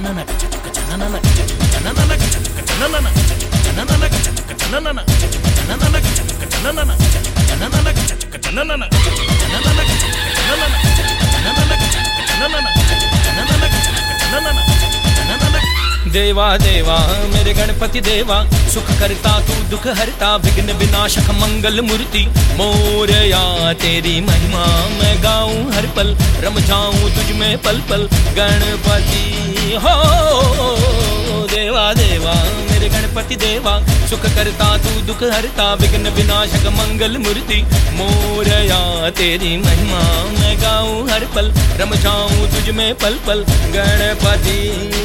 देवा देवा मेरे गणपति देवा, सुख करता तू दुख हरता, विघ्न विनाशक मंगल मूर्ति मोरया। तेरी महिमा मैं गाऊं हर पल, रम जाऊं तुझ में पल पल गणपति हो। देवा देवा मेरे गणपति देवा, सुख करता तू दुख हरता, विघ्न विनाशक मंगल मूर्ति मोरया। तेरी महिमा मैं गाऊं हर पल, रम जाऊं तुझ में पल पल गणपति।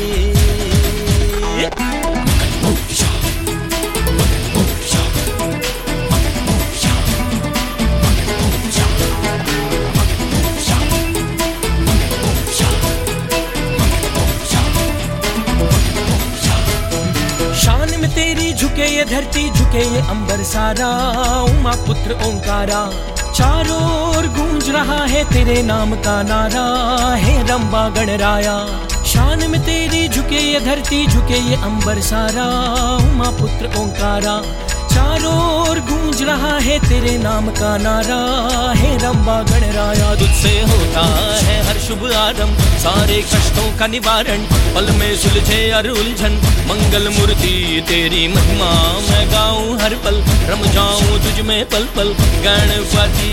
शान में तेरी झुके ये धरती, झुके ये अंबर सारा, उमा पुत्र ओंकारा। चारों ओर गूंज रहा है तेरे नाम का नारा, हे रंबा गणराया। शान में तेरी झुके ये धरती, झुके ये अंबर सारा, उमा पुत्र ओंकारा। चारों ओर गूंज रहा है तेरे नाम का नारा, हे रंबा गणराया। तुझसे होता है हर शुभ आरंभ, सारे कष्टों का निवारण, पल में सुलझे हर उलझन मंगल मूर्ति। तेरी महिमा मैं गाऊं हर पल, रम जाऊं तुझ में पल पल गणपति।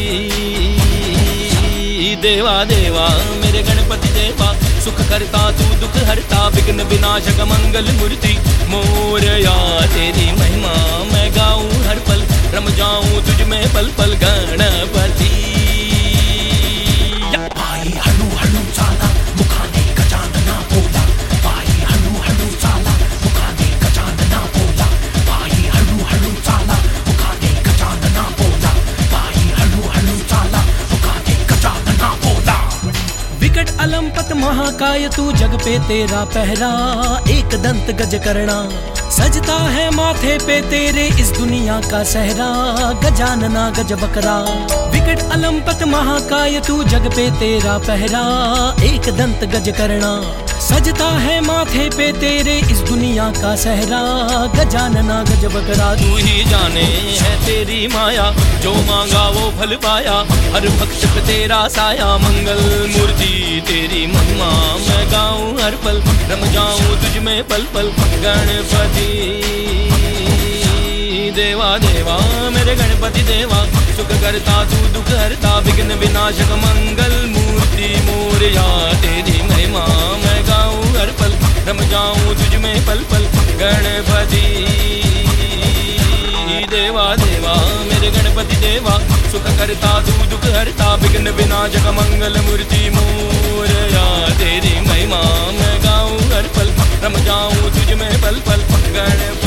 देवा देवा मेरे गणपति देवा, सुख करता तू दुख हरता, विघ्न विनाशक मंगल मूर्ति मोरया। तेरी महिमा मैं गाऊं हर पल, रम जाऊं तुझ में पल पल गणपति। पायी हळू हळू चाला, मुखाने गजानना बोला, पायी हळू हळू चाला, मुखाने गजानना बोला, पायी हळू हळू चाला, मुखाने गजानना बोला, पायी हळू हळू चाला, मुखाने गजानना बोला। विकट अलंपत महाकाय तू, जग पे तेरा पहरा, एक दंत गज करना। सजता है माथे पे तेरे इस दुनिया का सहरा, गजानना गज बकरा। विकट अलंपत महाकाय तू, जग पे तेरा पहरा, एक दंत गज करना। सजता है माथे पे तेरे इस दुनिया का सहरा, गजानना गज बकरा। तू ही जाने है तेरी माया, जो मांगा वो फल पाया, हर भक्त पे तेरा साया मंगल मूर्ति। तेरी महिमा मैं गाऊं हर पल, रम जाऊं तुझ में पल पल गणपति। देवा देवा मेरे गणपति देवा, सुख करता तू दुख हरता, विघ्न विनाशक मंगल मूर्ति मोरया। तेरी महिमा मैं गाऊं हर पल, रम जाऊं तुझ में पल पल गणपति। देवा देवा मेरे गणपति देवा, सुख करता तू दुख हरता, विघ्न विनाशक मंगल मूर्ति मोरया। तेरी महिमा मैं गाऊं हर पल, रम जाऊं तुझ में पल पल गणपति।